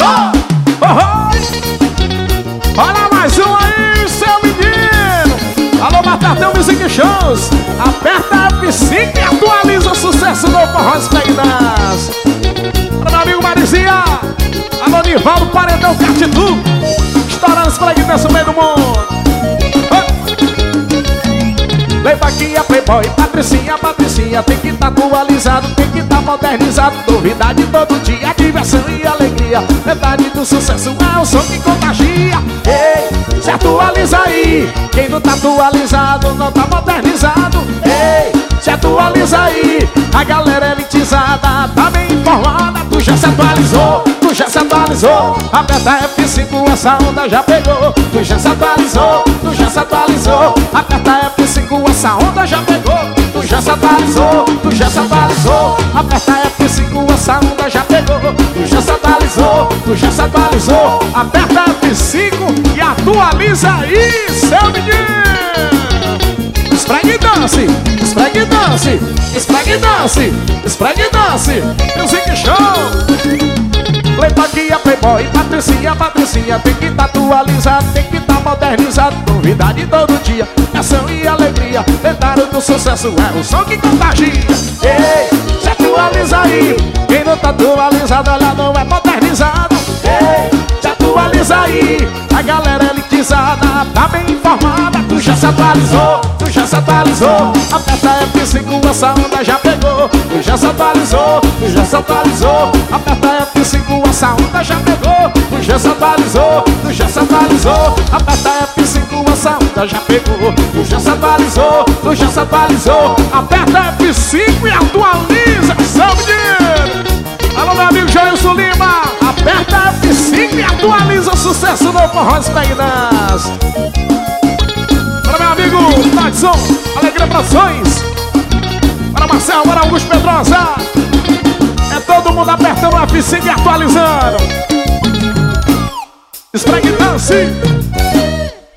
atualizou. Olha mais um aí, seu menino. Alô, Batatão Music Shows. Aperta F5 e atualiza o sucesso do Forró Espeidas. Para meu amigo Marizinha. Alô, Nivaldo Paredão Cartitu. Estourando os breakdance no meio do mundo. Leva aqui a Playboy, Patricinha tem que tá atualizado, tem que tá modernizado. Novidade todo dia, diversão e alegria. Metade do sucesso é o som que contagia. Ei, se atualiza aí. Quem não tá atualizado, não tá modernizado. Ei, se atualiza aí. A galera elitizada tá bem informada. Tu já se atualizou, tu já se atualizou. Aperta F5, essa onda já pegou. Tu já se atualizou, tu já se atualizou. Aperta F5, essa onda já pegou. Tu já se atualizou, tu já se atualizou. Aperta F5, essa onda já pegou. Tu já se atualizou, tu já se atualizou. Aperta F5 e atualiza aí, seu menino. Esfregue e dance, esfregue e dance, esfregue e dance, esfregue e dance. Music Show. Playboy, Playboy, Patricinha tem que tá atualizado, tem que tá modernizado. Novidade todo dia, ação e alegria. Tentaram do sucesso é o som que contagia. Ei, se atualiza aí. Quem não tá atualizado, olha, não é modernizado. Ei, se atualiza aí. A galera elitizada tá bem informada. Tu já se atualizou, tu já se atualizou. Aperta F5, essa onda já pegou. Tu já se atualizou, tu já se atualizou. Aperta F5, essa onda já pegou. Tu já se atualizou, tu já se atualizou. Aperta F5, essa onda já pegou. Tu já se atualizou, tu já se atualizou. Aperta F5 e atualiza, seu menino. Alô, meu amigo Jailson Lima. Aperta F5 e atualiza o sucesso do Forró Espeidas. Para meu amigo Tadson, Alegria Produções. Para Marcelo, para Augusto Pedrosa. É todo mundo apertando o F5 e atualizando. Esfregue e dance.